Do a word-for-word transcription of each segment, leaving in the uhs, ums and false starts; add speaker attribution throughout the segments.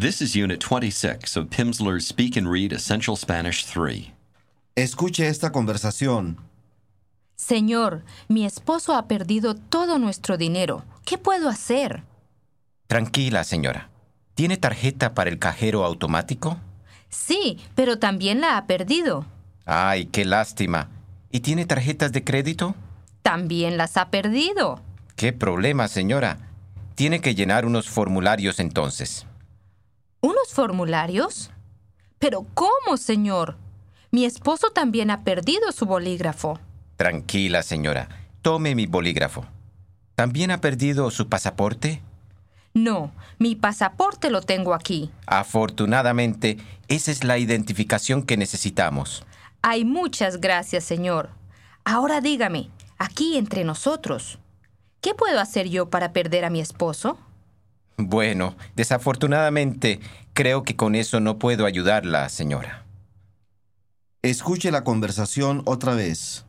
Speaker 1: This is Unit twenty-six of Pimsleur's Speak and Read Essential Spanish three.
Speaker 2: Escuche esta conversación.
Speaker 3: Señor, mi esposo ha perdido todo nuestro dinero. ¿Qué puedo hacer?
Speaker 4: Tranquila, señora. ¿Tiene tarjeta para el cajero automático?
Speaker 3: Sí, pero también la ha perdido.
Speaker 4: Ay, qué lástima. ¿Y tiene tarjetas de crédito?
Speaker 3: También las ha perdido.
Speaker 4: ¿Qué problema, señora? Tiene que llenar unos formularios entonces.
Speaker 3: ¿Unos formularios? ¿Pero cómo, señor? Mi esposo también ha perdido su bolígrafo.
Speaker 4: Tranquila, señora. Tome mi bolígrafo. ¿También ha perdido su pasaporte?
Speaker 3: No, mi pasaporte lo tengo aquí.
Speaker 4: Afortunadamente, esa es la identificación que necesitamos.
Speaker 3: Hay muchas gracias, señor. Ahora dígame, aquí entre nosotros, ¿qué puedo hacer yo para perder a mi esposo?
Speaker 4: Bueno, desafortunadamente, creo que con eso no puedo ayudarla, señora.
Speaker 2: Escuche la conversación otra vez.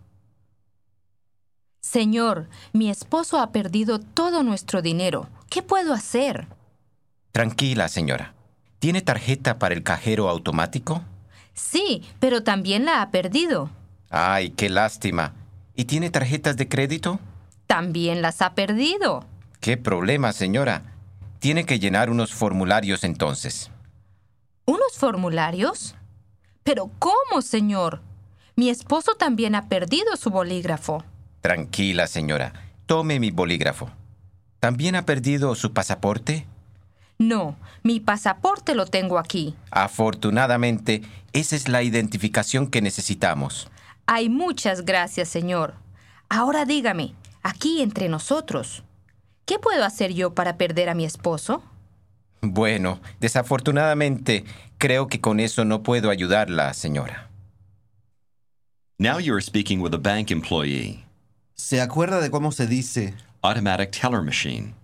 Speaker 3: Señor, mi esposo ha perdido todo nuestro dinero. ¿Qué puedo hacer?
Speaker 4: Tranquila, señora. ¿Tiene tarjeta para el cajero automático?
Speaker 3: Sí, pero también la ha perdido.
Speaker 4: Ay, qué lástima. ¿Y tiene tarjetas de crédito?
Speaker 3: También las ha perdido.
Speaker 4: ¿Qué problema, señora? Tiene que llenar unos formularios entonces.
Speaker 3: ¿Unos formularios? ¿Pero cómo, señor? Mi esposo también ha perdido su bolígrafo.
Speaker 4: Tranquila, señora. Tome mi bolígrafo. ¿También ha perdido su pasaporte?
Speaker 3: No, mi pasaporte lo tengo aquí.
Speaker 4: Afortunadamente, esa es la identificación que necesitamos.
Speaker 3: Hay muchas gracias, señor. Ahora dígame, aquí entre nosotros, ¿qué puedo hacer yo para perder a mi esposo?
Speaker 4: Bueno, desafortunadamente, creo que con eso no puedo ayudarla, señora.
Speaker 1: Now you are speaking with a bank employee.
Speaker 2: ¿Se acuerda de cómo se dice
Speaker 1: Automatic teller machine.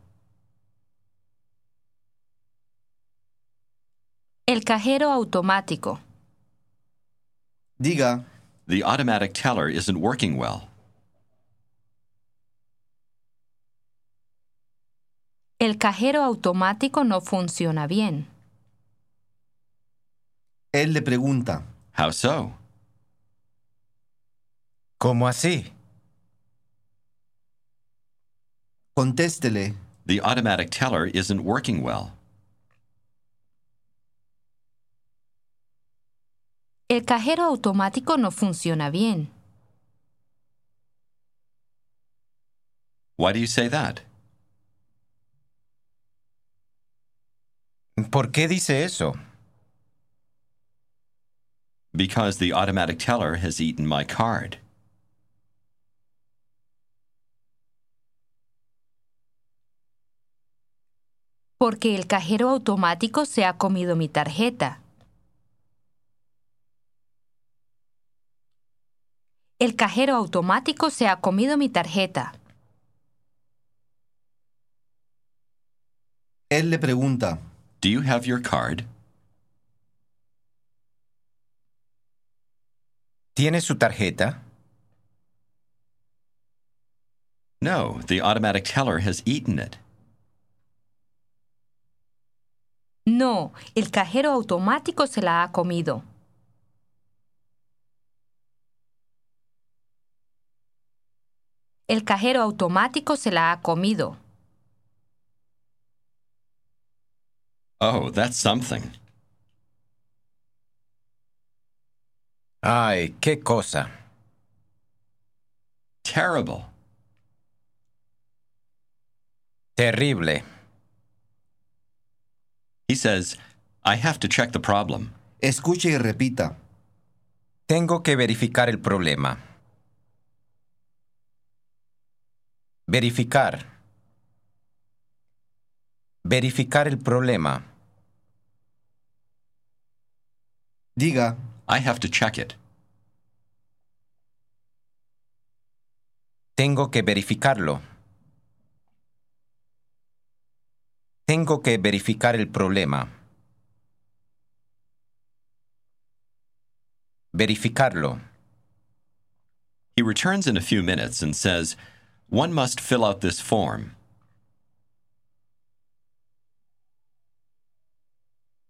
Speaker 3: El cajero automático.
Speaker 2: Diga,
Speaker 1: The automatic teller isn't working well.
Speaker 3: El cajero automático no funciona bien.
Speaker 2: él le pregunta.
Speaker 1: How so?
Speaker 4: ¿Cómo así?
Speaker 2: Contéstele.
Speaker 1: The automatic teller isn't working well.
Speaker 3: El cajero automático no funciona bien.
Speaker 1: Why do you say that?
Speaker 4: ¿Por qué dice eso?
Speaker 1: Because the automatic teller has eaten my card.
Speaker 3: Porque el cajero automático se ha comido mi tarjeta. El cajero automático se ha comido mi tarjeta.
Speaker 2: Él le pregunta.
Speaker 1: Do you have your card?
Speaker 4: ¿Tiene su tarjeta?
Speaker 1: No, the automatic teller has eaten it.
Speaker 3: No, el cajero automático se la ha comido. El cajero automático se la ha comido.
Speaker 1: Oh, that's something.
Speaker 4: Ay, qué cosa.
Speaker 1: Terrible.
Speaker 4: Terrible.
Speaker 1: He says, I have to check the problem.
Speaker 2: Escuche y repita.
Speaker 4: Tengo que verificar el problema. Verificar. Verificar el problema.
Speaker 2: Diga,
Speaker 1: I have to check it.
Speaker 4: Tengo que verificarlo. Tengo que verificar el problema. Verificarlo.
Speaker 1: He returns in a few minutes and says, one must fill out this form.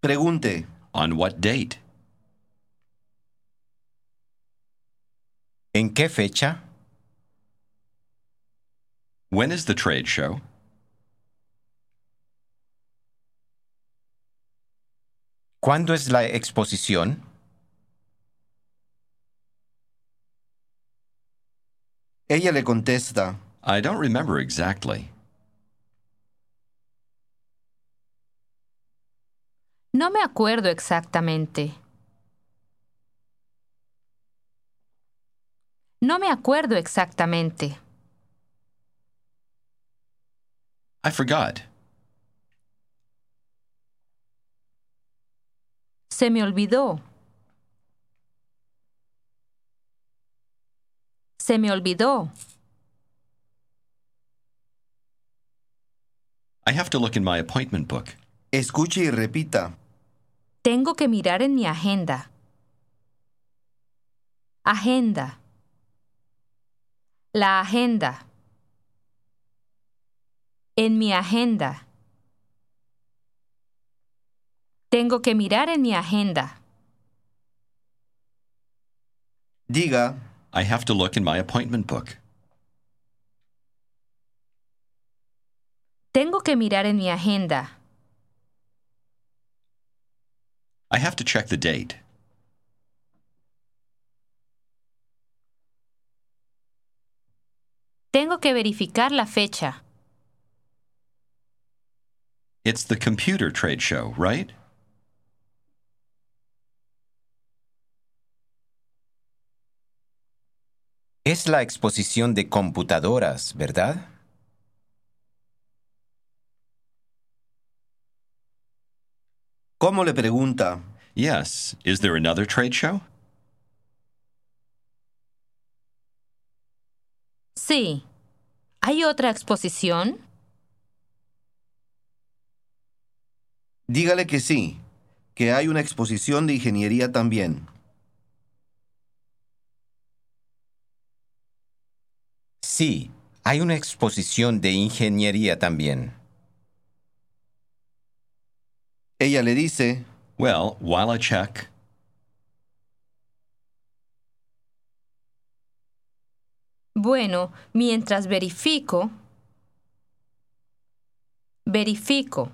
Speaker 2: Pregunte.
Speaker 1: On what date?
Speaker 4: ¿En qué fecha?
Speaker 1: When is the trade show?
Speaker 4: ¿Cuándo es la exposición?
Speaker 2: Ella le contesta.
Speaker 1: I don't remember exactly.
Speaker 3: No me acuerdo exactamente. No me acuerdo exactamente.
Speaker 1: I forgot.
Speaker 3: Se me olvidó. Se me olvidó.
Speaker 1: I have to look in my appointment book.
Speaker 2: Escuche y repita.
Speaker 3: Tengo que mirar en mi agenda. Agenda. La agenda. En mi agenda. Tengo que mirar en mi agenda.
Speaker 2: Diga.
Speaker 1: I have to look in my appointment book.
Speaker 3: Tengo que mirar en mi agenda.
Speaker 1: I have to check the date.
Speaker 3: Tengo que verificar la fecha.
Speaker 1: It's the computer trade show, right?
Speaker 4: Es la exposición de computadoras, ¿verdad?
Speaker 2: ¿Cómo le pregunta?
Speaker 1: Yes. Is there another trade show?
Speaker 3: Sí. ¿Hay otra exposición?
Speaker 2: Dígale que sí, que hay una exposición de ingeniería también.
Speaker 4: Sí, hay una exposición de ingeniería también.
Speaker 2: Ella le dice.
Speaker 1: Well, while I check,
Speaker 3: Bueno, mientras verifico, verifico.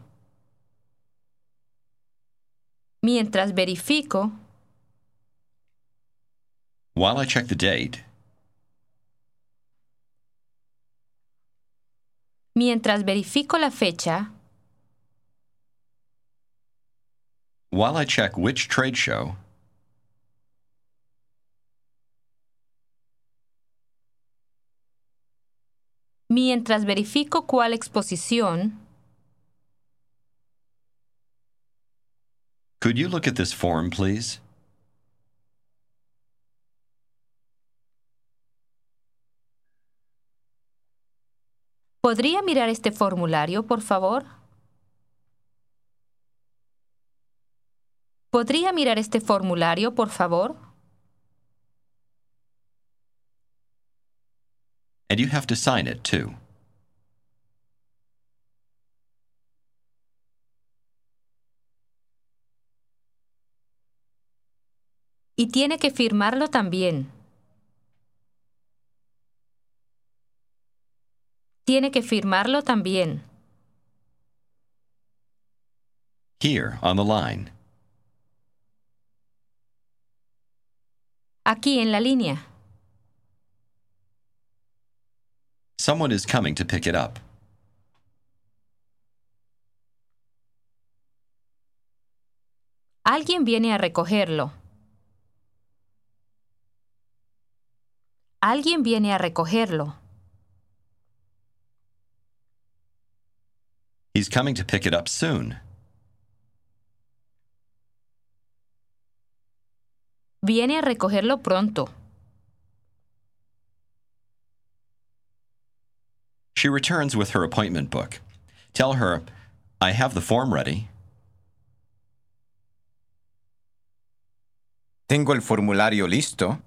Speaker 3: Mientras verifico,
Speaker 1: while I check the date,
Speaker 3: mientras verifico la fecha,
Speaker 1: while I check which trade show,
Speaker 3: mientras verifico cuál exposición,
Speaker 1: could you look at this form, please?
Speaker 3: ¿podría mirar este formulario, por favor? ¿Podría mirar este formulario, por favor?
Speaker 1: And you have to sign it, too.
Speaker 3: Y tiene que firmarlo también. Tiene que firmarlo también.
Speaker 1: Here, on the line.
Speaker 3: Aquí en la línea.
Speaker 1: Someone is coming to pick it up.
Speaker 3: Alguien viene a recogerlo. Alguien viene a recogerlo.
Speaker 1: He's coming to pick it up soon.
Speaker 3: Viene a recogerlo pronto.
Speaker 1: She returns with her appointment book. Tell her, I have the form ready.
Speaker 4: Tengo el formulario listo.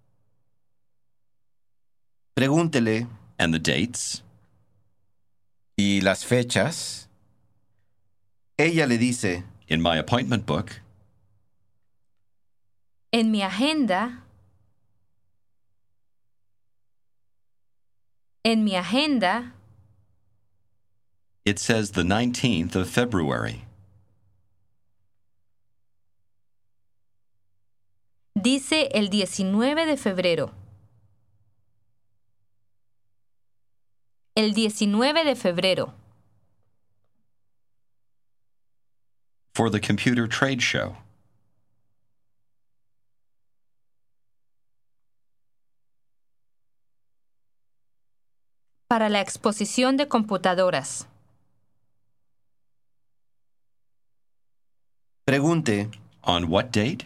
Speaker 2: Pregúntele.
Speaker 1: And the dates.
Speaker 4: ¿Y las fechas?
Speaker 2: Ella le dice.
Speaker 1: In my appointment book,
Speaker 3: En mi agenda. En mi agenda.
Speaker 1: it says the nineteenth of February.
Speaker 3: Dice el diecinueve de febrero. El diecinueve de febrero.
Speaker 1: For the computer trade show.
Speaker 3: Para la exposición de computadoras.
Speaker 2: Pregunte.
Speaker 1: On what date?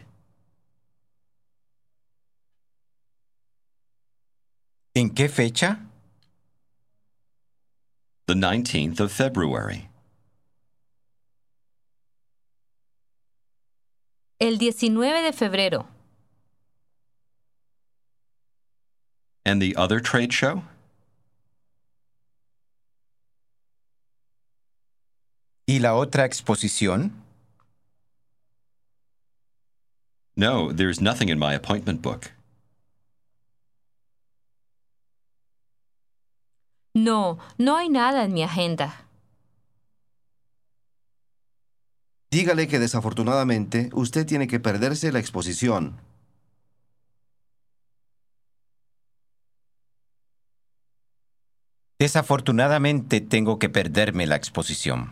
Speaker 4: ¿En qué fecha?
Speaker 1: The nineteenth of February.
Speaker 3: El diecinueve de febrero.
Speaker 1: And the other trade show?
Speaker 4: ¿Y la otra exposición?
Speaker 1: No, there's nothing in my appointment book.
Speaker 3: No, no hay nada en mi agenda.
Speaker 2: Dígale que desafortunadamente usted tiene que perderse la exposición.
Speaker 4: Desafortunadamente tengo que perderme la exposición.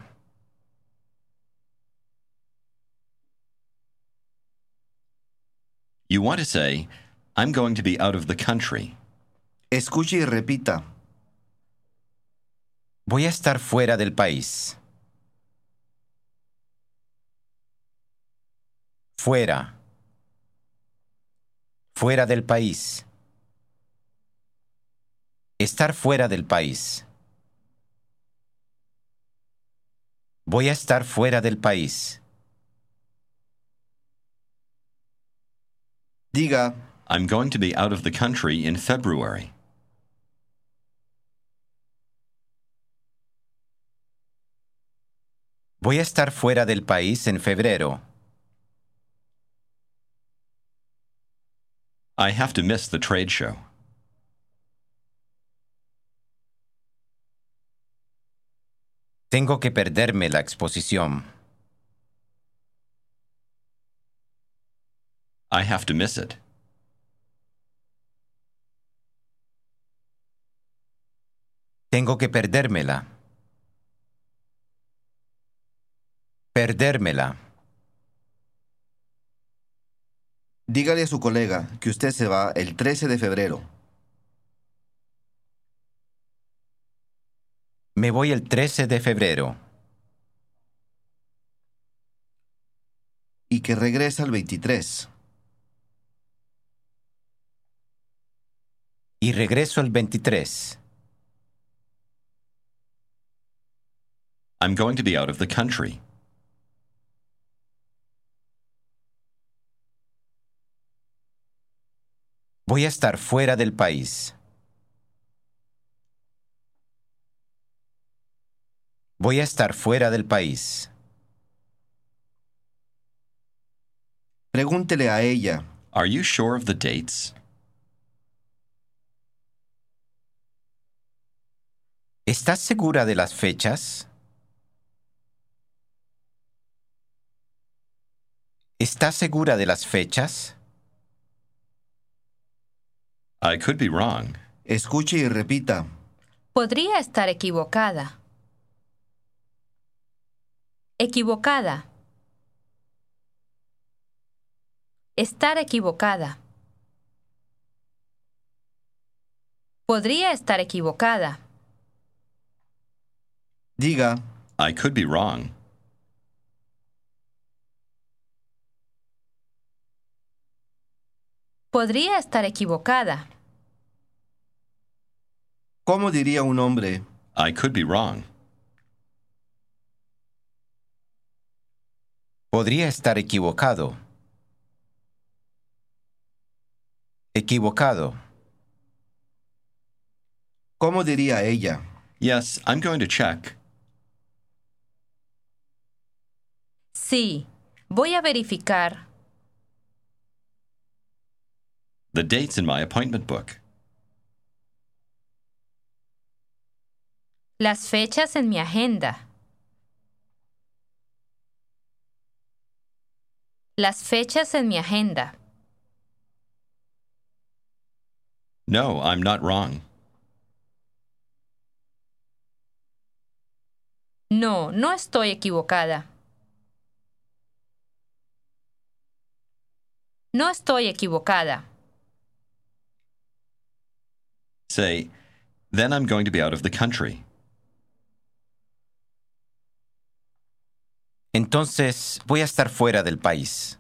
Speaker 1: You want to say, I'm going to be out of the country.
Speaker 2: Escuche y repita.
Speaker 4: Voy a estar fuera del país. Fuera. Fuera del país. Estar fuera del país. Voy a estar fuera del país.
Speaker 2: Diga,
Speaker 1: I'm going to be out of the country in February.
Speaker 4: Voy a estar fuera del país en febrero.
Speaker 1: I have to miss the trade show.
Speaker 4: Tengo que perderme la exposición.
Speaker 1: I have to miss it.
Speaker 4: Tengo que perdérmela. Perdérmela.
Speaker 2: dígale a su colega que usted se va el trece de febrero.
Speaker 4: Me voy el trece de febrero.
Speaker 2: Y que regresa el veintitrés.
Speaker 4: Y regreso el veintitrés.
Speaker 1: I'm going to be out of the country.
Speaker 4: Voy a estar fuera del país. Voy a estar fuera del país.
Speaker 2: Pregúntele a ella.
Speaker 1: Are you sure of the dates?
Speaker 4: ¿Estás segura de las fechas? ¿Estás segura de las fechas?
Speaker 1: I could be wrong.
Speaker 2: Escuche y repita.
Speaker 3: Podría estar equivocada. Equivocada. Estar equivocada. Podría estar equivocada.
Speaker 2: Diga,
Speaker 1: I could be wrong.
Speaker 3: Podría estar equivocada.
Speaker 2: ¿cómo diría un hombre?
Speaker 1: I could be wrong.
Speaker 4: Podría estar equivocado. Equivocado.
Speaker 2: ¿Cómo diría ella?
Speaker 1: Yes, I'm going to check.
Speaker 3: Sí, voy a verificar.
Speaker 1: The dates in my appointment book.
Speaker 3: Las fechas en mi agenda. Las fechas en mi agenda.
Speaker 1: No, I'm not wrong.
Speaker 3: No, no estoy equivocada. No estoy equivocada.
Speaker 1: Say, then I'm going to be out of the country.
Speaker 4: Entonces voy a estar fuera del país.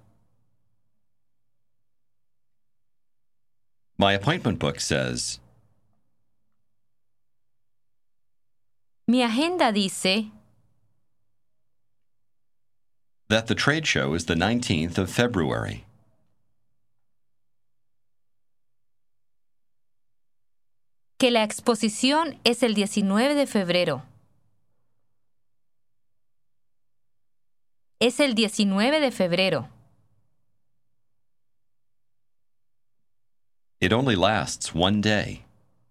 Speaker 1: My appointment book says,
Speaker 3: Mi agenda dice
Speaker 1: that the trade show is the nineteenth of February.
Speaker 3: que la exposición es el diecinueve de febrero. Es el diecinueve de febrero.
Speaker 1: It only lasts one day.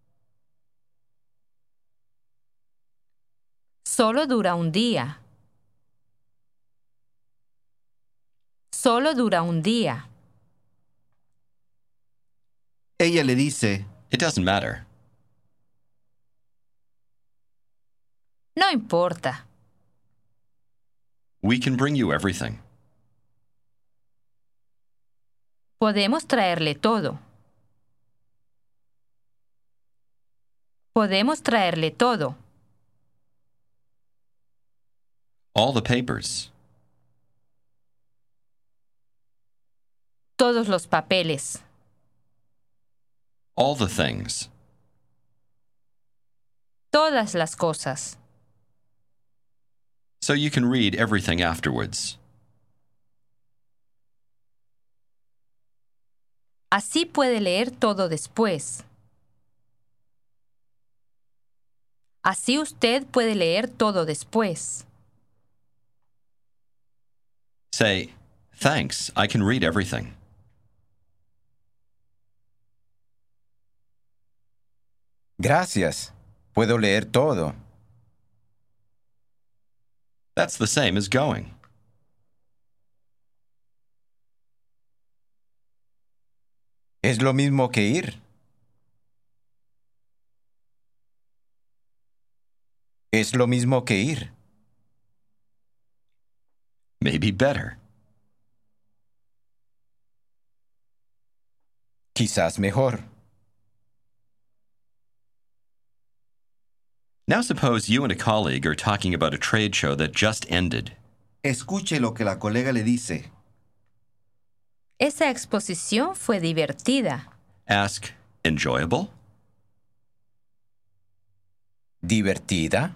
Speaker 3: Solo dura un día. Solo dura un día.
Speaker 2: Ella le dice,
Speaker 1: It doesn't matter.
Speaker 3: No importa.
Speaker 1: We can bring you everything.
Speaker 3: Podemos traerle todo. Podemos traerle todo.
Speaker 1: All the papers.
Speaker 3: Todos los papeles.
Speaker 1: All the things.
Speaker 3: Todas las cosas.
Speaker 1: So you can read everything afterwards.
Speaker 3: Así puede leer todo después. Así usted puede leer todo después.
Speaker 1: Say, thanks, I can read everything.
Speaker 4: Gracias. Puedo leer todo.
Speaker 1: That's the same as going.
Speaker 4: Es lo mismo que ir. Es lo mismo que ir.
Speaker 1: Maybe better.
Speaker 4: Quizás mejor.
Speaker 1: Now suppose you and a colleague are talking about a trade show that just ended.
Speaker 2: escuche lo que la colega le dice.
Speaker 3: Esa exposición fue divertida.
Speaker 1: Ask, enjoyable?
Speaker 4: ¿Divertida?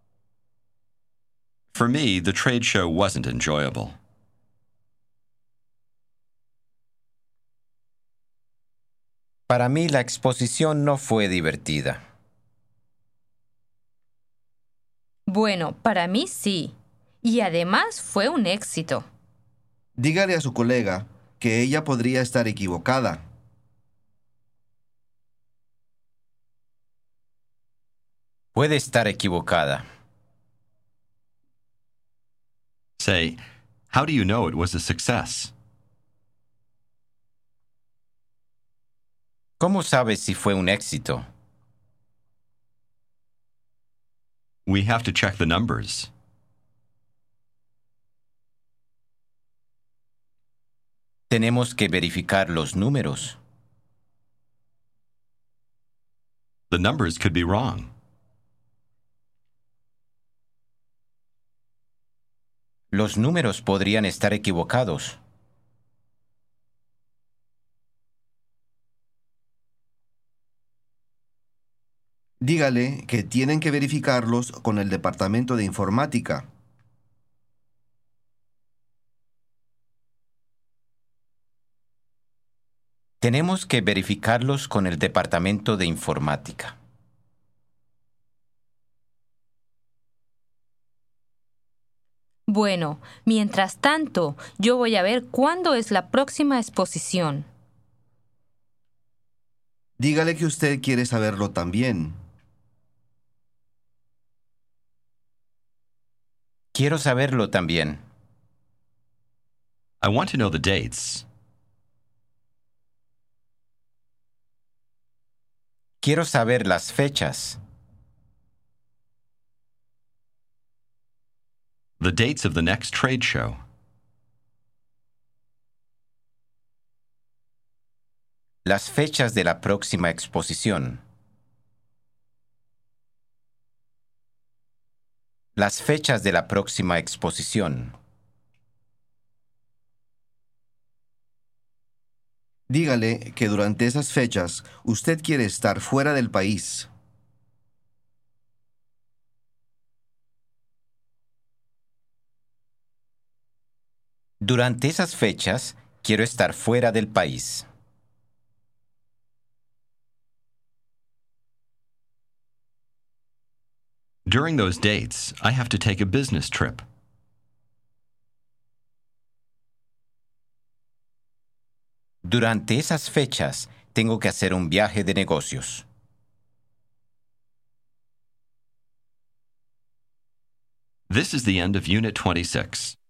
Speaker 1: For me, the trade show wasn't enjoyable.
Speaker 4: Para mí la exposición no fue divertida.
Speaker 3: Bueno, para mí sí. Y además fue un éxito.
Speaker 2: Dígale a su colega que ella podría estar equivocada.
Speaker 4: Puede estar equivocada.
Speaker 1: Say, how do you know it was a success?
Speaker 4: ¿Cómo sabes si fue un éxito?
Speaker 1: We have to check the numbers.
Speaker 4: Tenemos que verificar los números.
Speaker 1: The numbers could be wrong.
Speaker 4: Los números podrían estar equivocados.
Speaker 2: Dígale que tienen que verificarlos con el departamento de informática.
Speaker 4: Tenemos que verificarlos con el departamento de informática.
Speaker 3: Bueno, mientras tanto, yo voy a ver cuándo es la próxima exposición.
Speaker 2: Dígale que usted quiere saberlo también.
Speaker 4: Quiero saberlo también.
Speaker 1: I want to know the dates.
Speaker 4: Quiero saber las fechas.
Speaker 1: The dates of the next trade show.
Speaker 4: Las fechas de la próxima exposición. Las fechas de la próxima exposición.
Speaker 2: Dígale que durante esas fechas usted quiere estar fuera del país.
Speaker 4: Durante esas fechas, quiero estar fuera del país.
Speaker 1: During those dates, I have to take a business trip.
Speaker 4: Durante esas fechas, tengo que hacer un viaje de negocios.
Speaker 1: This is the end of Unit twenty-six.